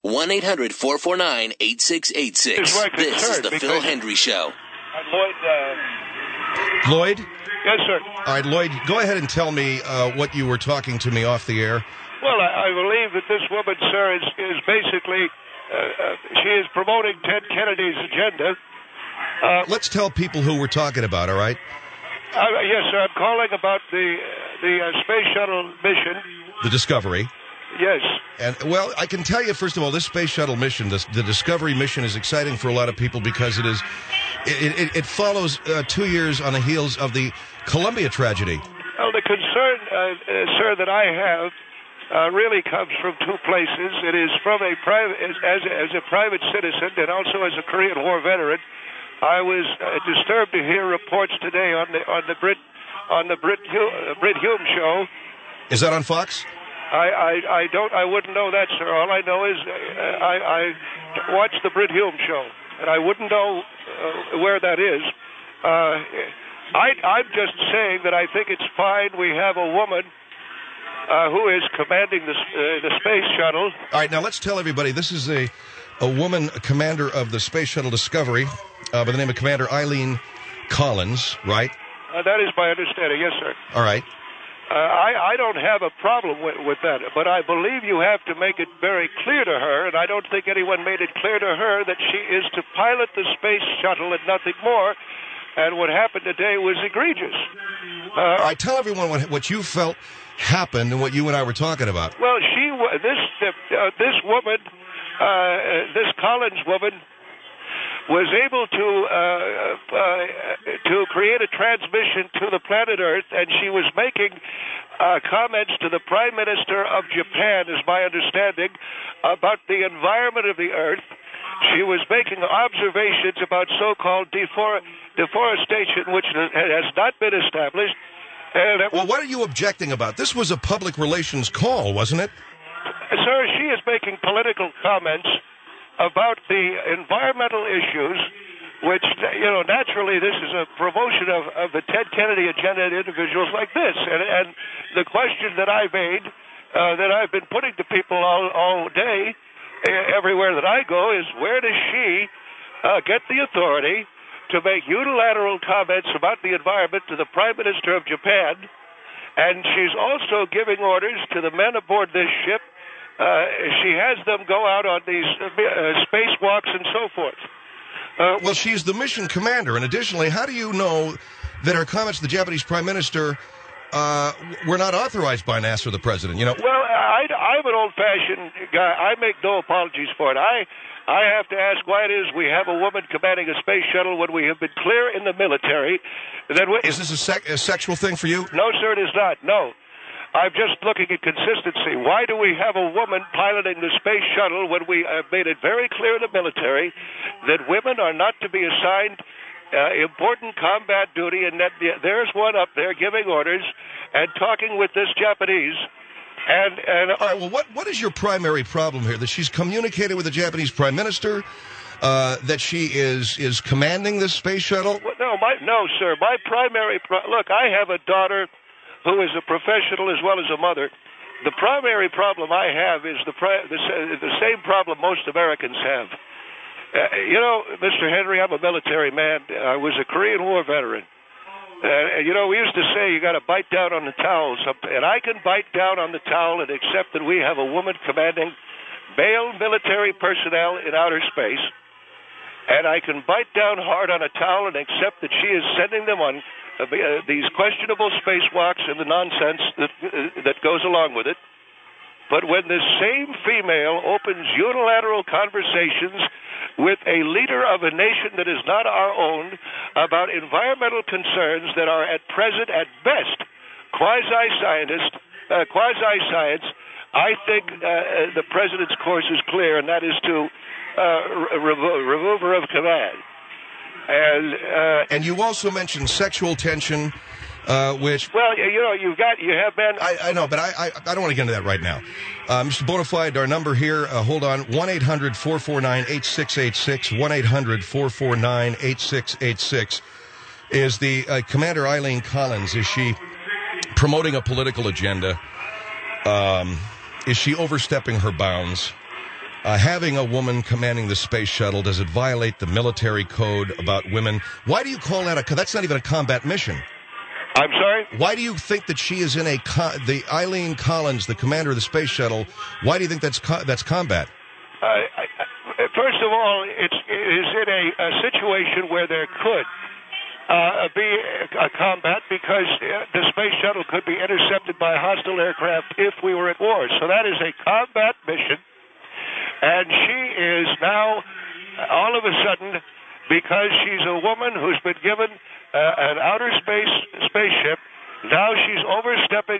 1-800-449-8686. This is the Phil Hendry Show. Lloyd? Yes, sir. All right, Lloyd, go ahead and tell me what you were talking to me off the air. Well, I believe that this woman, sir, is basically, she is promoting Ted Kennedy's agenda. Let's tell people who we're talking about, all right? Yes, sir. I'm calling about the space shuttle mission. The Discovery. Yes. And, well, I can tell you, first of all, this space shuttle mission, the Discovery mission, is exciting for a lot of people because it follows 2 years on the heels of the Columbia tragedy. Well, the concern, sir, that I have really comes from two places. It is from a private, as a private citizen, and also as a Korean War veteran. I was disturbed to hear reports today on the Brit Hume show. Is that on Fox? I wouldn't know that, sir. All I know is I watched the Brit Hume show, and I wouldn't know where that is. I'm just saying that I think it's fine we have a woman who is commanding the space shuttle. All right, now let's tell everybody this is a woman commander of the Space Shuttle Discovery by the name of Commander Eileen Collins, right? That is my understanding, yes, sir. All right. I don't have a problem with that, but I believe you have to make it very clear to her, and I don't think anyone made it clear to her that she is to pilot the space shuttle and nothing more, and what happened today was egregious. All right, tell everyone what you felt happened and what you and I were talking about. Well, this woman, this Collins woman, was able to create a transmission to the planet Earth, and she was making comments to the Prime Minister of Japan, is my understanding, about the environment of the Earth. She was making observations about so-called deforestation, which has not been established. Well, what are you objecting about? This was a public relations call, wasn't it? Sir, she is making political comments about the environmental issues, which, naturally this is a promotion of the Ted Kennedy agenda to individuals like this. And the question that I made, that I've been putting to people all day, everywhere that I go, is where does she get the authority to make unilateral comments about the environment to the Prime Minister of Japan? And she's also giving orders to the men aboard this ship. She has them go out on these spacewalks and so forth. Well, she's the mission commander, and additionally, how do you know that her comments to the Japanese Prime Minister were not authorized by NASA or the President? Well, I'm an old-fashioned guy. I make no apologies for it. I have to ask why it is we have a woman commanding a space shuttle when we have been clear in the military that... Is this a sexual thing for you? No, sir, it is not. No. I'm just looking at consistency. Why do we have a woman piloting the space shuttle when we have made it very clear in the military that women are not to be assigned important combat duty, and that there's one up there giving orders and talking with this Japanese? And all right, well, what is your primary problem here? That she's communicated with the Japanese Prime Minister? That she is commanding this space shuttle? Well, no, sir. My primary... Look, I have a daughter who is a professional as well as a mother. The primary problem I have is the same problem most Americans have. Mr. Henry, I'm a military man. I was a Korean War veteran. We used to say you got to bite down on the towel, and I can bite down on the towel and accept that we have a woman commanding male military personnel in outer space, and I can bite down hard on a towel and accept that she is sending them on these questionable spacewalks and the nonsense that goes along with it. But when this same female opens unilateral conversations with a leader of a nation that is not our own about environmental concerns that are at present, at best, quasi-science, I think the president's course is clear, and that is to remove her of command. And you also mentioned sexual tension, which... Well, you have been... I know, but I don't want to get into that right now. Mr. Bonafide, our number here, hold on, 1-800-449-8686, 1-800-449-8686, is the Commander Eileen Collins. Is she promoting a political agenda? Is she overstepping her bounds? having a woman commanding the space shuttle, does it violate the military code about women? Why do you call that that's not even a combat mission. I'm sorry? Why do you think that she is in the Eileen Collins, the commander of the space shuttle, why do you think that's combat? First of all, it is in a situation where there could be a combat because the space shuttle could be intercepted by hostile aircraft if we were at war. So that is a combat mission. And she is now, all of a sudden, because she's a woman who's been given an outer spaceship, now she's overstepping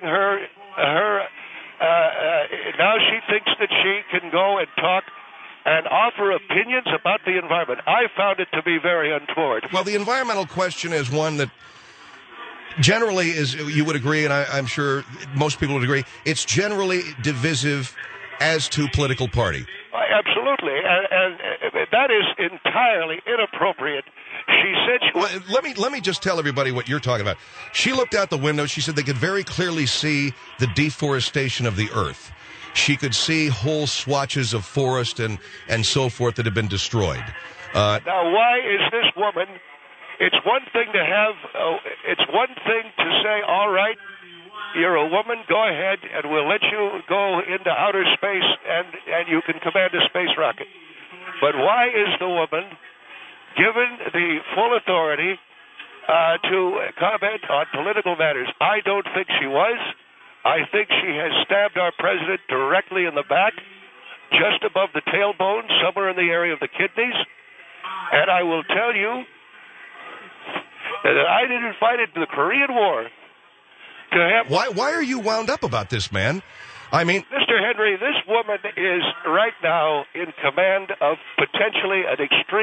now she thinks that she can go and talk and offer opinions about the environment. I found it to be very untoward. Well, the environmental question is one that generally is, you would agree, and I'm sure most people would agree, it's generally divisive as to political party. Absolutely, and that is entirely inappropriate. She said let me just tell everybody what you're talking about. She looked out the window. She said they could very clearly see the deforestation of the earth. She could see whole swatches of forest and so forth that have been destroyed. Now, why is this woman? It's one thing to have. It's one thing to say, all right, you're a woman, go ahead, and we'll let you go into outer space, and you can command a space rocket. But why is the woman given the full authority to comment on political matters? I don't think she was. I think she has stabbed our president directly in the back, just above the tailbone, somewhere in the area of the kidneys. And I will tell you that I didn't fight in the Korean War. Why are you wound up about this, man? I mean, Mr. Henry, this woman is right now in command of potentially an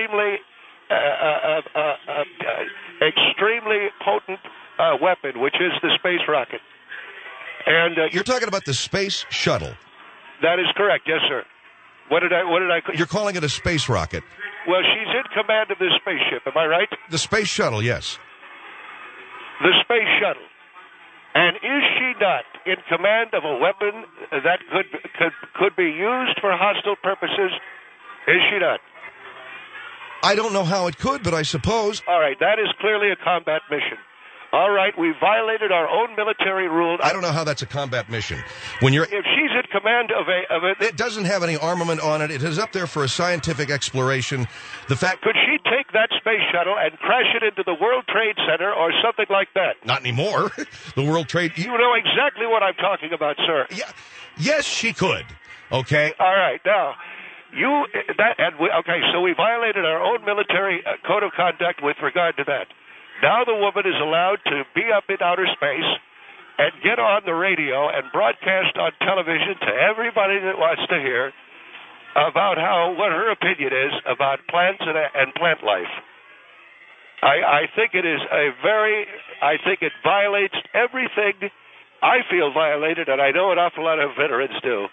extremely potent weapon, which is the space rocket. And you're talking about the space shuttle. That is correct, yes, sir. What did I? You're calling it a space rocket. Well, she's in command of this spaceship. Am I right? The space shuttle, yes. The space shuttle. And is she not in command of a weapon that could be used for hostile purposes? Is she not? I don't know how it could, but I suppose. All right, that is clearly a combat mission. All right, we violated our own military rule. I don't know how that's a combat mission. If she's in command of a it doesn't have any armament on it. It is up there for a scientific exploration. Could she take that space shuttle and crash it into the World Trade Center or something like that? Not anymore. The World Trade. You know exactly what I'm talking about, sir. Yeah. Yes, she could. Okay. All right. Now, so we violated our own military code of conduct with regard to that. Now the woman is allowed to be up in outer space and get on the radio and broadcast on television to everybody that wants to hear about what her opinion is about plants and plant life. I think it is I think it violates everything I feel violated, and I know an awful lot of veterans do.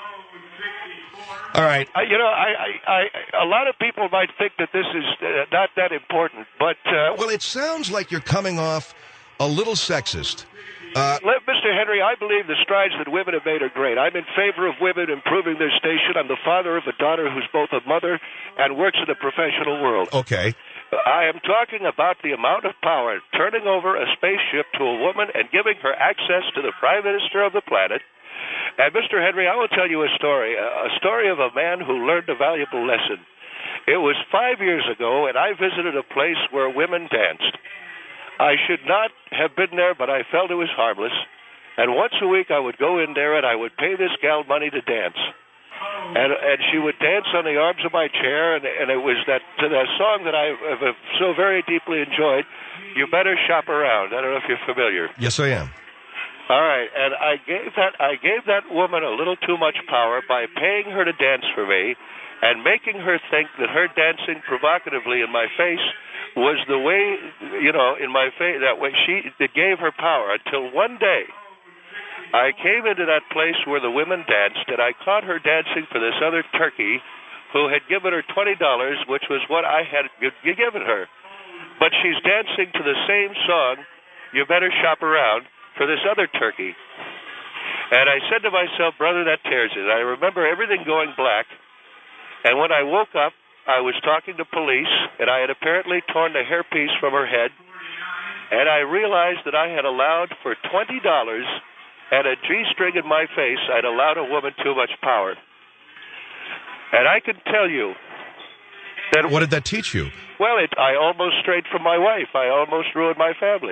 All right. A lot of people might think that this is not that important, but... well, it sounds like you're coming off a little sexist. Mr. Henry, I believe the strides that women have made are great. I'm in favor of women improving their station. I'm the father of a daughter who's both a mother and works in the professional world. Okay. I am talking about the amount of power, turning over a spaceship to a woman and giving her access to the Prime Minister of the planet. And, Mr. Henry, I will tell you a story of a man who learned a valuable lesson. It was 5 years ago, and I visited a place where women danced. I should not have been there, but I felt it was harmless. And once a week I would go in there, and I would pay this gal money to dance. And she would dance on the arms of my chair, and it was that song that I have so very deeply enjoyed, You Better Shop Around. I don't know if you're familiar. Yes, I am. All right, and I gave that woman a little too much power by paying her to dance for me and making her think that her dancing provocatively in my face was the way, in my face, that way it gave her power, until one day I came into that place where the women danced, and I caught her dancing for this other turkey who had given her $20, which was what I had given her. But she's dancing to the same song, You Better Shop Around, for this other turkey. And I said to myself, brother, that tears it. I remember everything going black, And when I woke up, I was talking to police, and I had apparently torn the hairpiece from her head, and I realized that I had allowed for $20 and a G-string in my face, I'd allowed a woman too much power. And I can tell you that... What did that teach you? Well, I almost strayed from my wife. I almost ruined my family.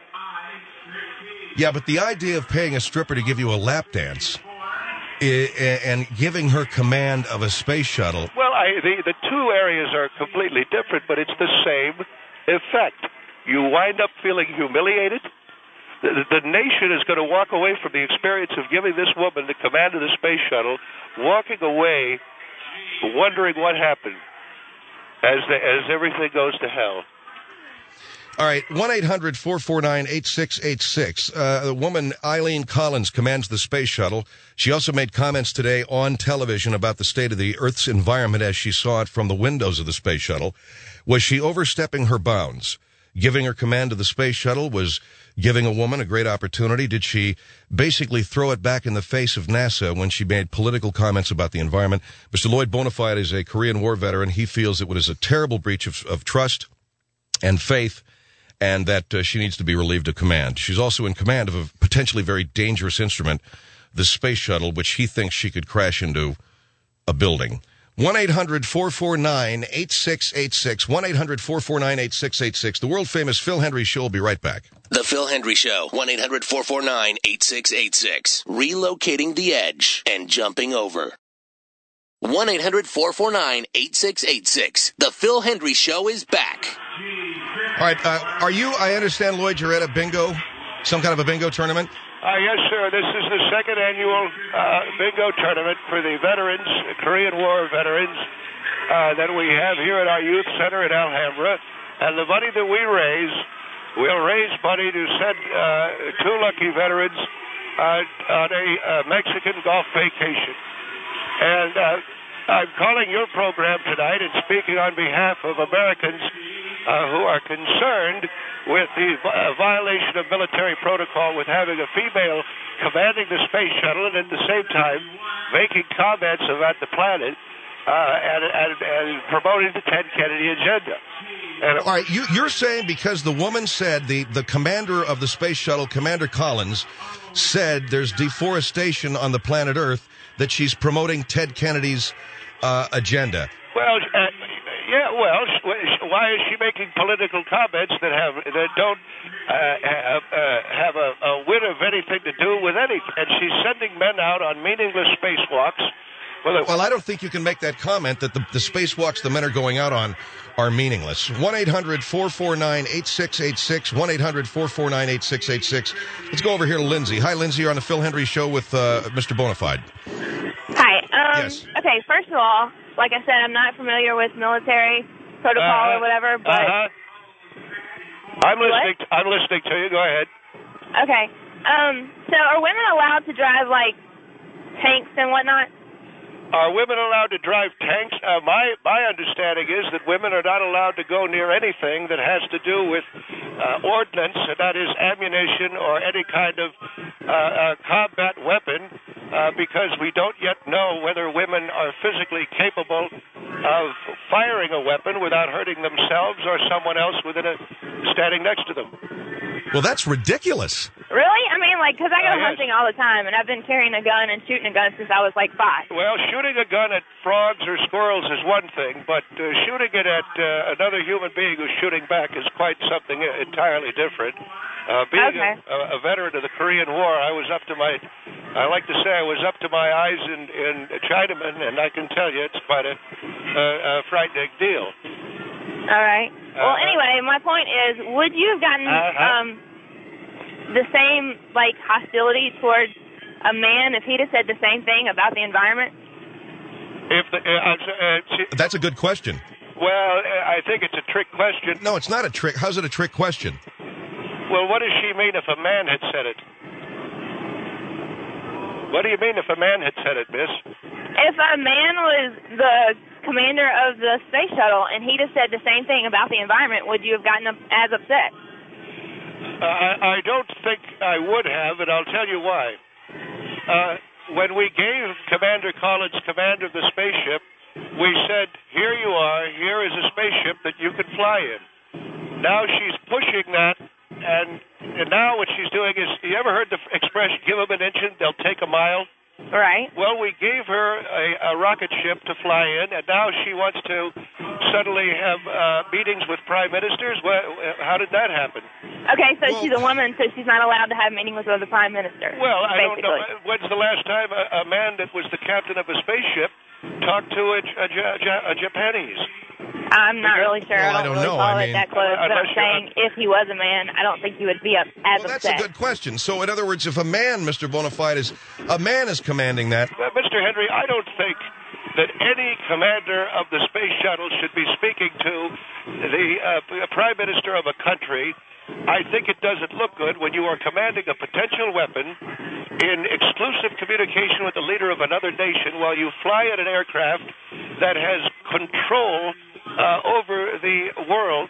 Yeah, but the idea of paying a stripper to give you a lap dance and giving her command of a space shuttle... Well, the two areas are completely different, but it's the same effect. You wind up feeling humiliated. The nation is going to walk away from the experience of giving this woman the command of the space shuttle, walking away wondering what happened as everything goes to hell. All right, 1-800-449-8686. The woman, Eileen Collins, commands the space shuttle. She also made comments today on television about the state of the Earth's environment as she saw it from the windows of the space shuttle. Was she overstepping her bounds? Giving her command to the space shuttle was giving a woman a great opportunity. Did she basically throw it back in the face of NASA when she made political comments about the environment? Mr. Lloyd Bonafide is a Korean War veteran. He feels it was a terrible breach of trust and faith, and that she needs to be relieved of command. She's also in command of a potentially very dangerous instrument, the space shuttle, which he thinks she could crash into a building. 1-800-449-8686. 1-800-449-8686. The world-famous Phil Hendry Show will be right back. The Phil Hendry Show. 1-800-449-8686. Relocating the edge and jumping over. 1-800-449-8686. The Phil Hendry Show is back. All right. I understand, Lloyd, you're at a bingo, some kind of a bingo tournament? Yes, sir. This is the second annual bingo tournament for the veterans, Korean War veterans, that we have here at our youth center in Alhambra. And the money that we raise, we'll raise money to send two lucky veterans on a Mexican Gulf vacation. And I'm calling your program tonight and speaking on behalf of Americans who are concerned with the violation of military protocol with having a female commanding the space shuttle and at the same time making comments about the planet and promoting the Ted Kennedy agenda. And all right, you're saying because the woman said, the commander of the space shuttle, Commander Collins, said there's deforestation on the planet Earth, that she's promoting Ted Kennedy's agenda. Well, why is she making political comments that don't have a whit of anything to do with anything? And she's sending men out on meaningless spacewalks. Well, I don't think you can make that comment that the spacewalks the men are going out on are meaningless. 1-800-449-8686. 1-800-449-8686. Let's go over here to Lindsay. Hi, Lindsay. You're on the Phil Hendry Show with Mr. Bonafide. Hi. Yes. Okay, first of all, like I said, I'm not familiar with military protocol or whatever, but... I'm listening to you. Go ahead. Okay. So are women allowed to drive, like, tanks and whatnot? Are women allowed to drive tanks? My understanding is that women are not allowed to go near anything that has to do with ordnance, and that is ammunition or any kind of combat weapon, because we don't yet know whether women are physically capable of firing a weapon without hurting themselves or someone else standing next to them. Well, that's ridiculous. Really? I mean, like, because I go hunting all the time, and I've been carrying a gun and shooting a gun since I was, like, 5. Well, shooting a gun at frogs or squirrels is one thing, but shooting it at another human being who's shooting back is quite something entirely different. Being a veteran of the Korean War, I was up to my eyes in Chinaman, and I can tell you it's quite a frightening deal. All right. Well, anyway, my point is, would you have gotten the same, like, hostility towards a man if he'd have said the same thing about the environment? That's a good question. Well, I think it's a trick question. No, it's not a trick. How's it a trick question? Well, what does she mean if a man had said it? What do you mean if a man had said it, miss? If a man was the commander of the space shuttle and he'd have said the same thing about the environment, would you have gotten as upset? I don't think I would have, and I'll tell you why. When we gave Commander Collins command of the spaceship, we said, here you are, here is a spaceship that you can fly in. Now she's pushing that, and now what she's doing is, you ever heard the expression, give them an inch and they'll take a mile? Right. Well, we gave her a rocket ship to fly in, and now she wants to suddenly have meetings with prime ministers. How did that happen? Okay, so she's a woman, so she's not allowed to have meetings with the prime minister. Well, I basically. don't know. When's the last time a man that was the captain of a spaceship talked to a Japanese? I'm not really sure. Well, I don't really know. follow I it mean, that close. But I'm saying if he was a man, I don't think he would be as well, that's upset. a good question. So, in other words, if a man, Mr. Bonafide, is commanding that. Mr. Henry, I don't think that any commander of the space shuttle should be speaking to the prime minister of a country. I think it doesn't look good when you are commanding a potential weapon in exclusive communication with the leader of another nation while you fly in an aircraft that has control over the world.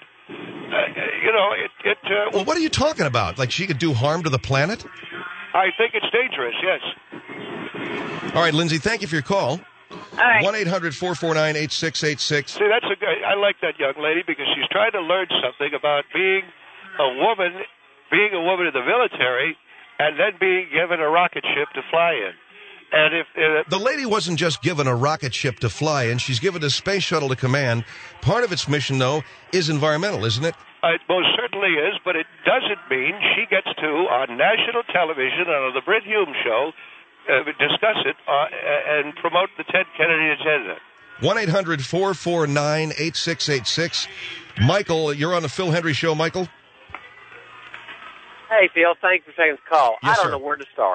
Well, what are you talking about? Like she could do harm to the planet? I think it's dangerous, yes. All right, Lindsay, thank you for your call. All right. 1-800-449-8686. See, I like that young lady because she's trying to learn something about being a woman in the military, and then being given a rocket ship to fly in. And if the lady wasn't just given a rocket ship to fly in, she's given a space shuttle to command. Part of its mission, though, is environmental, isn't it? It most certainly is, but it doesn't mean she gets to, on national television, on the Brit Hume Show, discuss it and promote the Ted Kennedy agenda. 1-800-449-8686. Michael, you're on the Phil Hendry Show, Michael. Hey, Phil, thanks for taking the call. Yes, I don't sir. know where to start.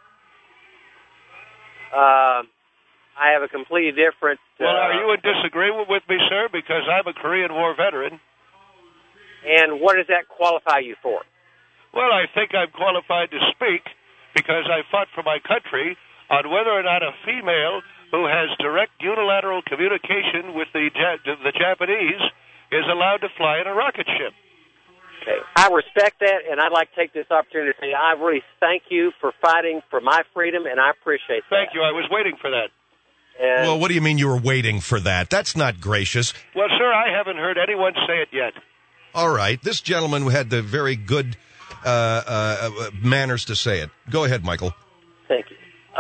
I have a completely different... Well, are you in disagreement with me, sir? Because I'm a Korean War veteran. And what does that qualify you for? Well, I think I'm qualified to speak because I fought for my country on whether or not a female who has direct unilateral communication with the Japanese is allowed to fly in a rocket ship. Okay. I respect that, and I'd like to take this opportunity to say I really thank you for fighting for my freedom, and I appreciate that. Thank you. I was waiting for that. And Well, what do you mean you were waiting for that? That's not gracious. Well, sir, I haven't heard anyone say it yet. All right. This gentleman had the very good manners to say it. Go ahead, Michael. Thank you.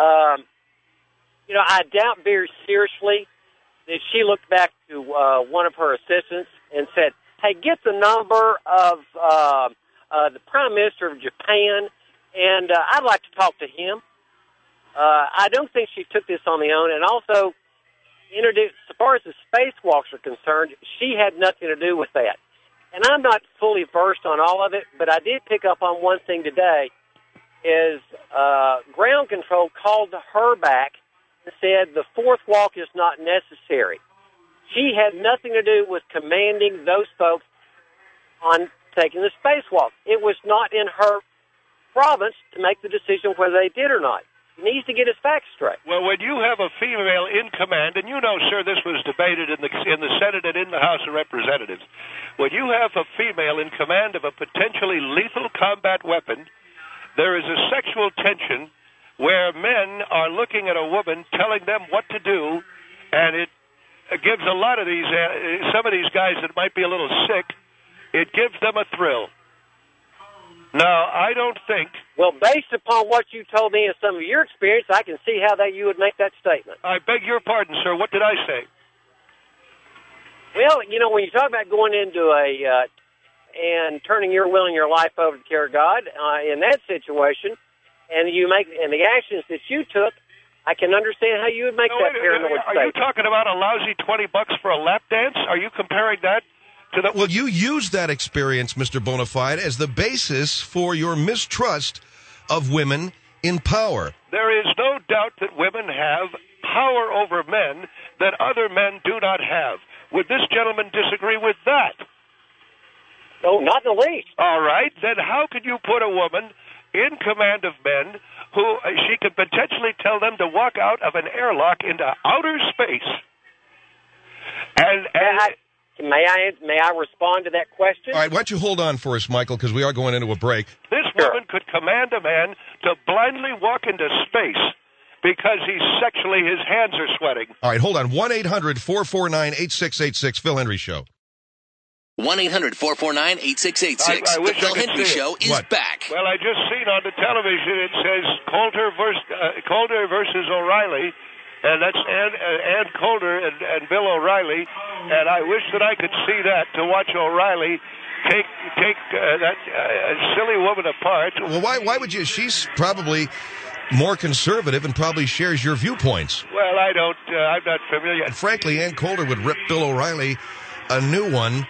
I doubt very seriously that she looked back to one of her assistants and said, hey, get the number of the Prime Minister of Japan, and I'd like to talk to him. I don't think she took this on the own, and also, introduced, as far as the spacewalks are concerned, she had nothing to do with that. And I'm not fully versed on all of it, but I did pick up on one thing today, is ground control called her back and said the fourth walk is not necessary. She had nothing to do with commanding those folks on taking the spacewalk. It was not in her province to make the decision whether they did or not. He needs to get his facts straight. Well, when you have a female in command, and you know, sir, this was debated in the Senate and in the House of Representatives, when you have a female in command of a potentially lethal combat weapon, there is a sexual tension where men are looking at a woman, telling them what to do, and it gives a lot of these, some of these guys that might be a little sick, it gives them a thrill. Now, I don't think... Well, based upon what you told me and some of your experience, I can see how that you would make that statement. I beg your pardon, sir. What did I say? Well, when you talk about going into and turning your will and your life over to the care of God, in that situation, and the actions that you took, I can understand how you would make that paranoid statement. Are you talking about a lousy $20 for a lap dance? Are you comparing that to the... Well, you used that experience, Mr. Bonafide, as the basis for your mistrust of women in power. There is no doubt that women have power over men that other men do not have. Would this gentleman disagree with that? No, not in the least. All right. Then how could you put a woman in command of men who she could potentially tell them to walk out of an airlock into outer space? May I respond to that question? All right, why don't you hold on for us, Michael, because we are going into a break. This woman could command a man to blindly walk into space because he's sexually, his hands are sweating. All right, hold on. 1-800-449-8686, Phil Hendrie Show. 1-800-449-8686. The Phil Hendrie Show is back. Well, I just seen on the television it says Coulter versus O'Reilly, and that's Ann Coulter and Bill O'Reilly, and I wish that I could see that to watch O'Reilly take that silly woman apart. Well, why would you? She's probably more conservative and probably shares your viewpoints. Well, I'm not familiar. And frankly, Ann Coulter would rip Bill O'Reilly a new one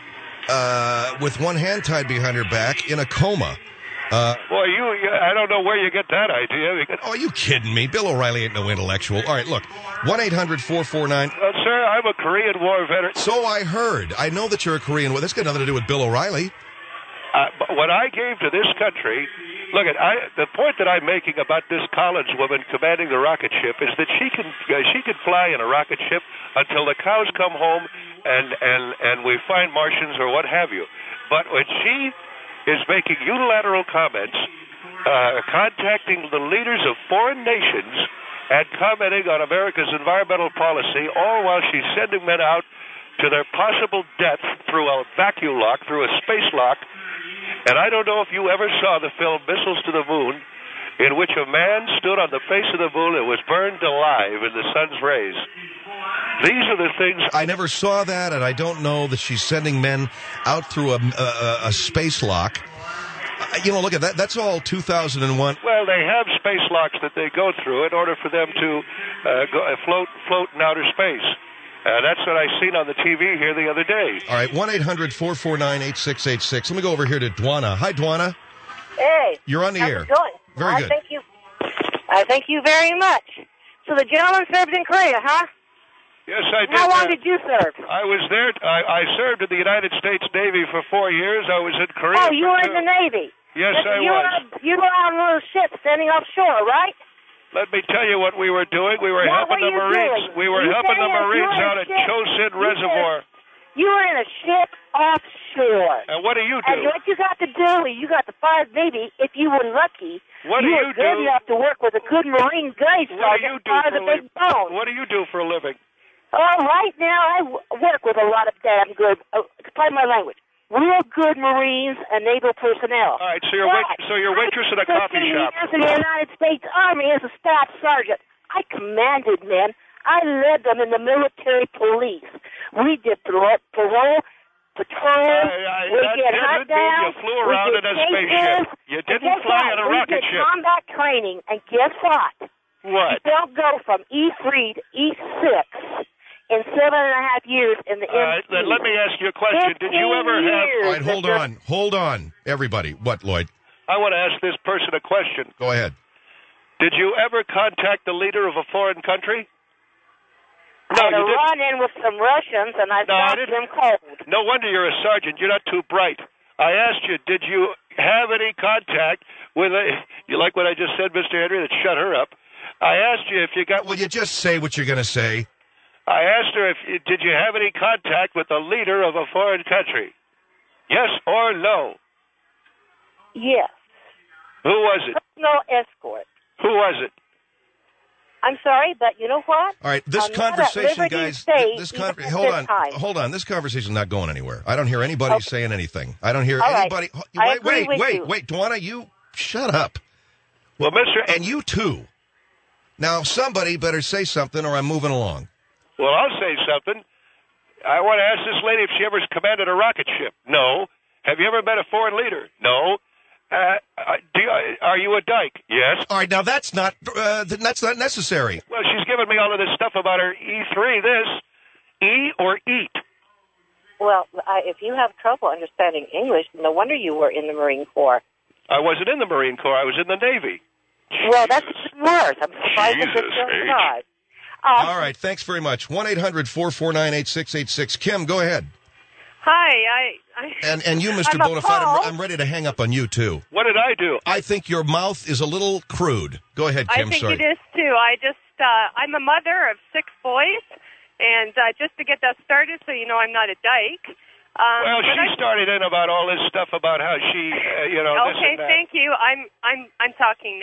with one hand tied behind her back in a coma. Boy, I don't know where you get that idea. Oh, are you kidding me? Bill O'Reilly ain't no intellectual. All right, look, 1-800-449... sir, I'm a Korean War veteran. So I heard. I know that you're a Korean War. That's got nothing to do with Bill O'Reilly. What I gave to this country... Look, the point that I'm making about this Collins woman commanding the rocket ship is that she can fly in a rocket ship until the cows come home and we find Martians or what have you. But when she is making unilateral comments, contacting the leaders of foreign nations and commenting on America's environmental policy, all while she's sending men out to their possible death through a vacuum lock, through a space lock. And I don't know if you ever saw the film Missiles to the Moon, in which a man stood on the face of the moon and was burned alive in the sun's rays. These are the things... I never saw that, and I don't know that she's sending men out through a space lock. Look at that. That's all 2001. Well, they have space locks that they go through in order for them to float in outer space. That's what I seen on the TV here the other day. All right, 1-800-449-8686. Let me go over here to Dwana. Hi, Dwana. Hey. You're on the air. How's it going? Very good. I thank you very much. So the gentleman served in Korea, huh? Yes, I did. How long did you serve? I was there. I served in the United States Navy for 4 years. I was in Korea. Oh, you were in the Navy. Yes, I was. You were on one of those ships standing offshore, right? Let me tell you what we were doing. We were helping the Marines. We were helping the Marines out at Chosin Reservoir. You were in a ship offshore. And what do you do? And what you got to do is you got to fire Navy if you were lucky. What do you do? You were good enough to work with a good Marine guy sergeant fire the big bone. What do you do for a living? Oh, right now I work with a lot of damn good, pardon my language, real good Marines and naval personnel. All right, so you're waitress at a coffee shop. Years in the United States Army as a staff sergeant. I commanded men. I led them in the military police. We did parole, patrol. We did hot downs. You flew around in a spaceship. You didn't fly in a rocket ship. We did combat training, and guess what? What? You don't go from E3 to E6 in 7.5 years in the All right, let me ask you a question. Did you ever have... All right, hold on, everybody. What, Lloyd? I want to ask this person a question. Go ahead. Did you ever contact the leader of a foreign country? No, I had a run-in with some Russians, and I stopped them cold. No wonder you're a sergeant. You're not too bright. I asked you, did you have any contact with a... You like what I just said, Mr. Henry? That shut her up. I asked you if you got... Will you just say what you're going to say? I asked her did you have any contact with the leader of a foreign country? Yes or no? Yes. Who was it? Personal escort. Who was it? I'm sorry, but you know what? All right, this conversation, guys. Hold on. This conversation's not going anywhere. I don't hear anybody saying anything. I don't hear anybody. Right. Wait, Dwana, you shut up. Well, and you too. Now, somebody better say something, or I'm moving along. Well, I'll say something. I want to ask this lady if she ever commanded a rocket ship. No. Have you ever met a foreign leader? No. Are you a dyke? Yes. All right, now that's not necessary. Well, she's giving me all of this stuff about her E3, this. E or eat? Well, if you have trouble understanding English, no wonder you were in the Marine Corps. I wasn't in the Marine Corps. I was in the Navy. Well, that's even worse. I'm surprised that you're alive. All right, thanks very much. 1-800-449-8686. Kim, go ahead. Hi, And you, Mr. Bonafide, I'm ready to hang up on you, too. What did I do? I think your mouth is a little crude. Go ahead, Kim, I think it is, too. I'm a mother of 6 boys, and just to get that started so you know I'm not a dyke. Well, she started in about all this stuff about how she, Okay, thank you. I'm talking now.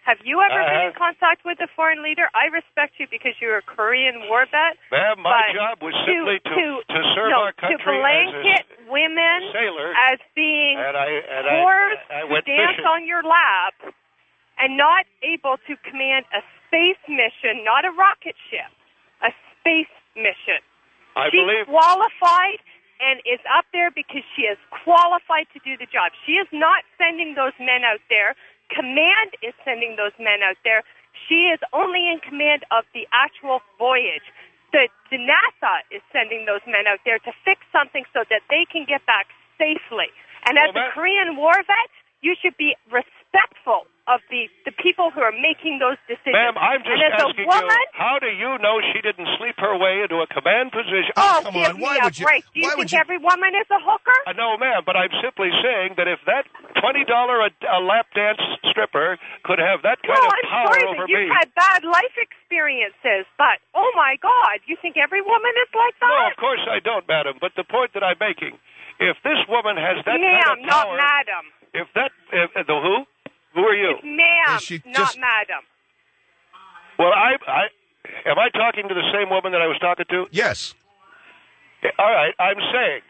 Have you ever been in contact with a foreign leader? I respect you because you're a Korean war vet. Ma'am, my job was simply to serve our country to blanket as a women sailor, as being whores who dance on your lap and not able to command a space mission, not a rocket ship, a space mission. She's qualified and is up there because she is qualified to do the job. She is not sending those men out there. Command is sending those men out there. She is only in command of the actual voyage. The NASA is sending those men out there to fix something so that they can get back safely. And as a Korean war vet, you should be respectful of the people who are making those decisions. Ma'am, I'm just asking you, how do you know she didn't sleep her way into a command position? Oh, come on. Why would you? Do you think every woman is a hooker? No, ma'am, but I'm simply saying that if that $20 a lap dance stripper could have that kind of power over me. You've had bad life experiences, but, oh, my God, you think every woman is like that? No, of course I don't, madam, but the point that I'm making, if this woman has that kind of power... Ma'am, not madam. The who? Who are you? It's ma'am, not madam. Well, am I talking to the same woman that I was talking to? Yes. All right, I'm saying,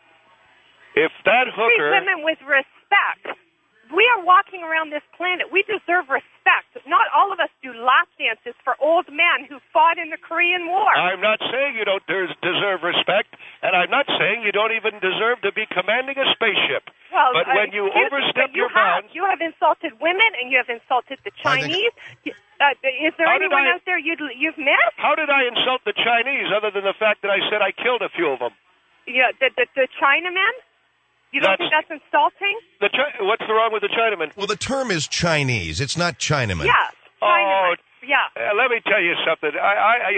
if that hooker... Treat women with respect. We are walking around this planet. We deserve respect. Not all of us do lap dances for old men who fought in the Korean War. I'm not saying you don't deserve respect, and I'm not saying you don't even deserve to be commanding a spaceship. Well, but when you overstep your bounds... You have insulted women, and you have insulted the Chinese. Is there anyone out there you've missed? How did I insult the Chinese, other than the fact that I said I killed a few of them? Yeah, the Chinamen? You don't think that's insulting? What's wrong with the Chinaman? Well, the term is Chinese. It's not Chinaman. Yes, Chinaman. Let me tell you something. I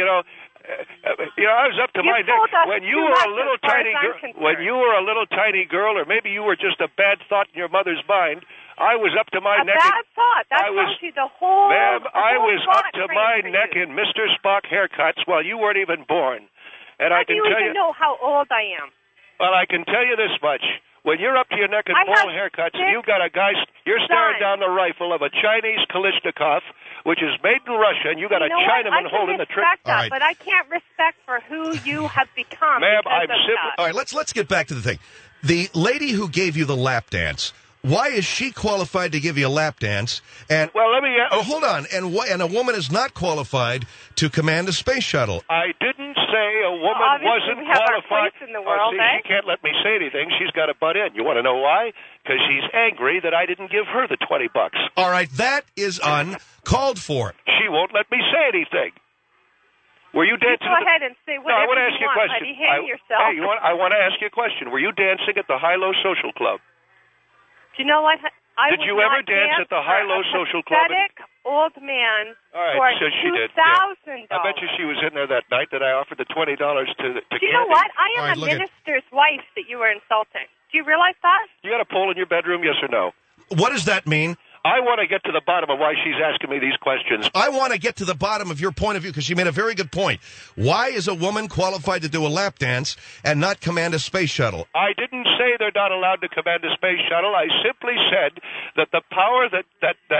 was up to my neck when you were a little tiny girl. When you were a little tiny girl, or maybe you were just a bad thought in your mother's mind. I was up to my neck. A bad thought. That tells you the whole. Ma'am, I was up to my neck in Mr. Spock haircuts while you weren't even born, and I can tell you. How do you even know how old I am? Well, I can tell you this much. When you're up to your neck in bowl haircuts and you've got a guy, you're staring down the rifle of a Chinese Kalashnikov, which is made in Russia, and you got a Chinaman holding the trigger. All right. But I can't respect for who you have become. Ma'am, I'm simply. All right, let's get back to the thing. The lady who gave you the lap dance. Why is she qualified to give you a lap dance? And let me. Hold on. And a woman is not qualified to command a space shuttle. I didn't say a woman wasn't qualified. In the world, she can't let me say anything. She's got to butt in. You want to know why? Because she's angry that I didn't give her the $20. All right, that is uncalled for. She won't let me say anything. Were you dancing? Go ahead and say whatever I want to ask you a question. Buddy. Hang yourself. Hey, I want to ask you a question. Were you dancing at the High-Low Social Club? Do you know what? Did you ever dance at the High-Low Social Club? Pathetic old man. All right, for so she did. $2,000. I bet you she was in there that night that I offered the $20 to Do you know what? I am a minister's wife that you were insulting. Do you realize that? You got a pole in your bedroom, yes or no? What does that mean? I want to get to the bottom of why she's asking me these questions. I want to get to the bottom of your point of view because she made a very good point. Why is a woman qualified to do a lap dance and not command a space shuttle? I didn't say they're not allowed to command a space shuttle. I simply said that the power that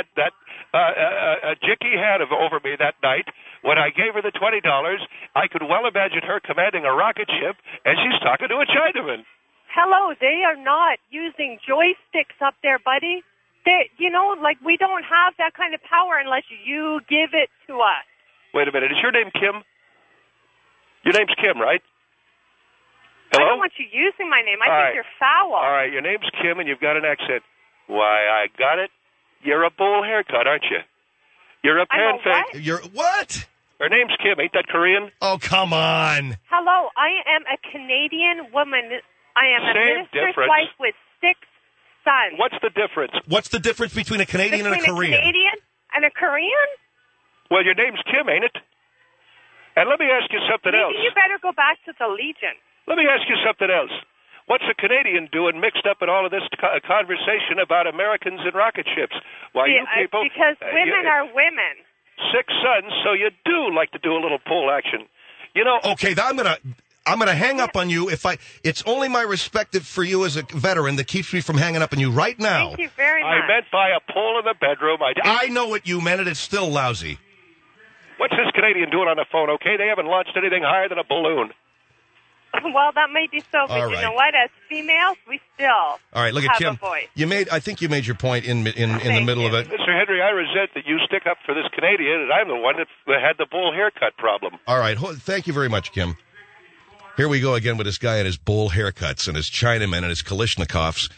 Jicky had over me that night, when I gave her the $20, I could well imagine her commanding a rocket ship, and she's talking to a Chinaman. Hello, they are not using joysticks up there, buddy. We don't have that kind of power unless you give it to us. Wait a minute. Is your name Kim? Your name's Kim, right? Hello? I don't want you using my name. I think you're foul. All right. Your name's Kim, and you've got an accent. Why, I got it. You're a bowl haircut, aren't you? You're a pan fake. You're what? Her name's Kim. Ain't that Korean? Oh, come on. Hello. I am a Canadian woman. I am a minister's wife with 6 sons. What's the difference? What's the difference between a Canadian and a Korean? A Canadian and a Korean? Well, your name's Kim, ain't it? And let me ask you something else. Maybe you better go back to the Legion. Let me ask you something else. What's a Canadian doing mixed up in all of this conversation about Americans and rocket ships? Why, you people... Because women are women. 6 sons, so you do like to do a little pole action. You know... Okay, I'm going to hang up on you it's only my respect for you as a veteran that keeps me from hanging up on you right now. Thank you very much. I meant by a pole in the bedroom. I know what you meant, and it's still lousy. What's this Canadian doing on the phone, okay? They haven't launched anything higher than a balloon. Well, that may be so, but you know what? As females, we still have Kim. A voice. I think you made your point in the middle of it. Mr. Henry, I resent that you stick up for this Canadian, and I'm the one that had the bull haircut problem. All right. Thank you very much, Kim. Here we go again with this guy and his bull haircuts and his Chinamen and his Kalashnikovs.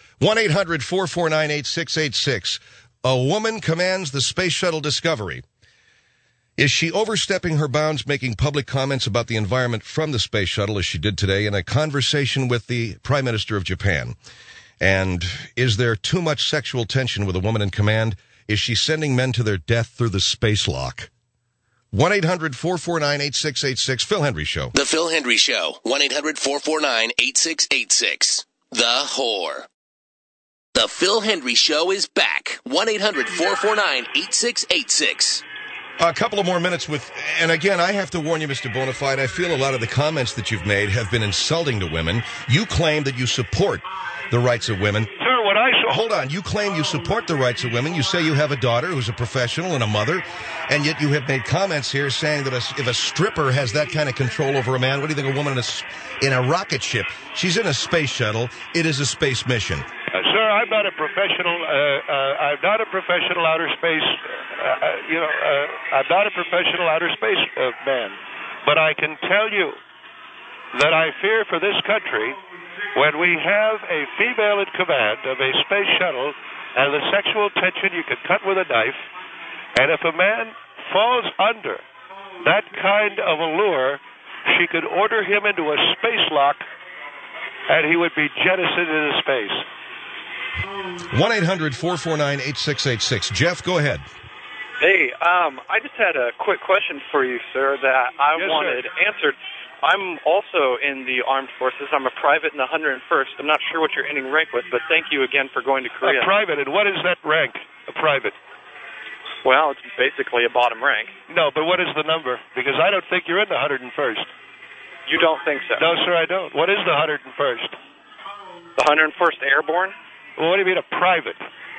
1-800-449-8686. A woman commands the Space Shuttle Discovery. Is she overstepping her bounds, making public comments about the environment from the space shuttle, as she did today in a conversation with the Prime Minister of Japan? And is there too much sexual tension with a woman in command? Is she sending men to their death through the space lock? 1-800-449-8686. Phil Hendry Show. The Phil Hendry Show. 1-800-449-8686. The Whore. The Phil Hendry Show is back. 1-800-449-8686. A couple of more minutes and again, I have to warn you, Mr. Bonafide, I feel a lot of the comments that you've made have been insulting to women. You claim that you support the rights of women. Sir, hold on. You claim you support the rights of women. You say you have a daughter who's a professional and a mother, and yet you have made comments here saying that if a stripper has that kind of control over a man, what do you think a woman in a rocket ship? She's in a space shuttle. It is a space mission. Sir, I'm not a professional. I'm not a professional outer space. I'm not a professional outer space man. But I can tell you that I fear for this country when we have a female in command of a space shuttle and the sexual tension you can cut with a knife. And if a man falls under that kind of allure, she could order him into a space lock and he would be jettisoned into space. 1-800-449-8686. Jeff, go ahead. Hey, I just had a quick question for you, sir, that I wanted answered. I'm also in the armed forces. I'm a private in the 101st. I'm not sure what you're ending rank with, but thank you again for going to Korea. A private, and what is that rank, a private? Well, it's basically a bottom rank. No, but what is the number? Because I don't think you're in the 101st. You don't think so? No, sir, I don't. What is the 101st? The 101st Airborne? Well, what do you mean a private?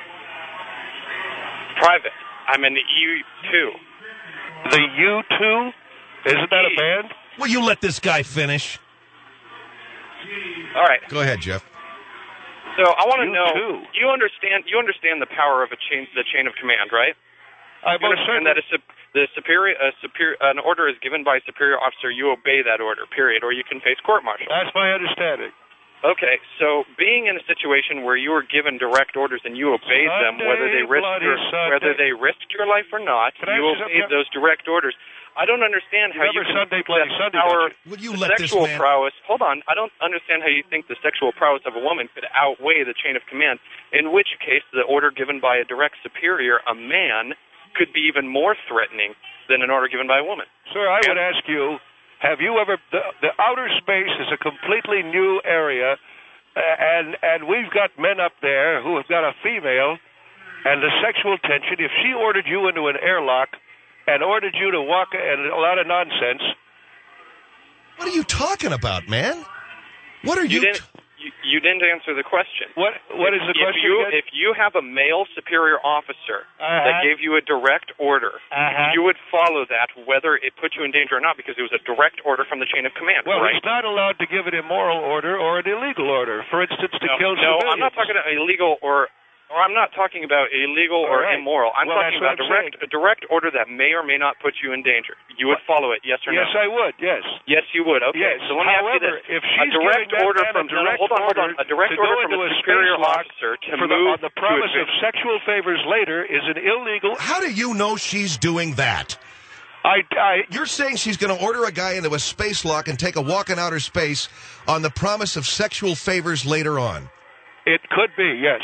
Private. I'm in the U-2. The U-2? Isn't that a band? Will you let this guy finish? All right. Go ahead, Jeff. So I want to know. You understand the power of the chain of command, right? I understand that an order is given by a superior officer. You obey that order, period, or you can face court-martial. That's my understanding. Okay, so being in a situation where you were given direct orders and you obeyed them, whether they risked your life or not, you obeyed those direct orders. I don't understand how you can sexual prowess. Hold on, I don't understand how you think the sexual prowess of a woman could outweigh the chain of command. In which case, the order given by a direct superior, a man, could be even more threatening than an order given by a woman. Sir, I would ask you. Have you ever... The outer space is a completely new area, and we've got men up there who have got a female, and the sexual tension, if she ordered you into an airlock and ordered you to walk, and a lot of nonsense... What are you talking about, man? What are you... You didn't answer the question. What is the question? If you have a male superior officer that gave you a direct order, you would follow that whether it put you in danger or not because it was a direct order from the chain of command. Well, right? He's not allowed to give an immoral order or an illegal order. For instance, to kill civilians. No, I'm not talking about illegal or I'm not talking about illegal or immoral. I'm talking about a direct order that may or may not put you in danger. You would follow it, yes or no? Yes, I would, yes. Yes, you would, okay. Yes. So let me ask you this. If she's a direct order from a superior officer to move on the promise of sexual favors later is an illegal... How do you know she's doing that? You're saying she's going to order a guy into a space lock and take a walk in outer space on the promise of sexual favors later on? It could be, yes.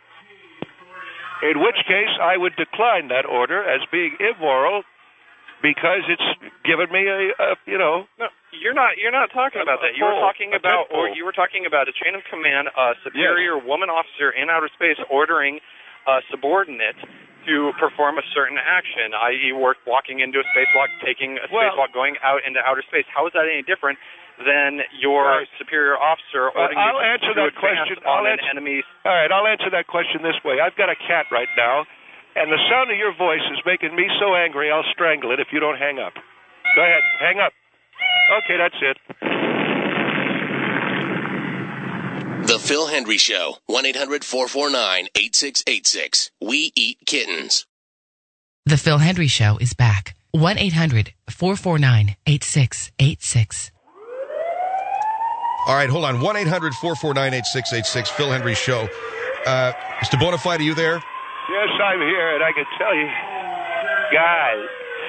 In which case, I would decline that order as being immoral because it's given me No, you're not talking about that. You were talking about a chain of command, a superior woman officer in outer space ordering a subordinate to perform a certain action, i.e., walking into a spacewalk, taking a spacewalk, going out into outer space. How is that any different than your superior officer ordering I'll you answer to that question. on an enemy. All right, I'll answer that question this way. I've got a cat right now, and the sound of your voice is making me so angry I'll strangle it if you don't hang up. Go ahead, hang up. Okay, that's it. The Phil Hendry Show, 1-800-449-8686. We eat kittens. The Phil Hendry Show is back. 1-800-449-8686. All right, hold on. 1-800-449-8686, Phil Hendry Show. Mr. Bonafide, are you there? Yes, I'm here, and I can tell you, guys.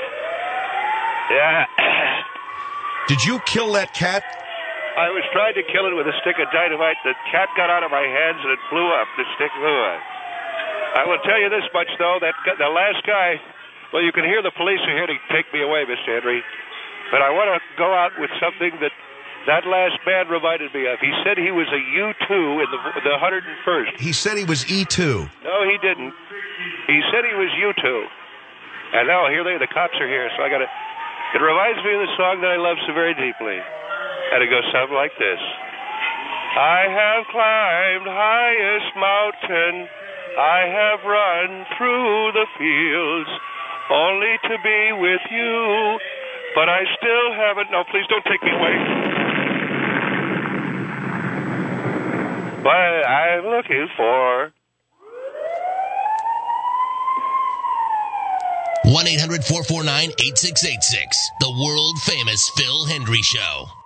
Yeah. Did you kill that cat? I was trying to kill it with a stick of dynamite. The cat got out of my hands, and it blew up. The stick blew up. I will tell you this much, though, that the last guy, well, you can hear the police are here to take me away, Mr. Henry, but I want to go out with something that last man reminded me of. He said he was a U-2 in the 101st. He said he was E2. No, he didn't. He said he was U-2. And now, the cops are here, so I got to... It reminds me of the song that I love so very deeply. And it goes something like this. I have climbed highest mountain, I have run through the fields, only to be with you, but I still haven't... No, please don't take me away. But I'm looking for... 1-800-449-8686. The world-famous Phil Hendry Show.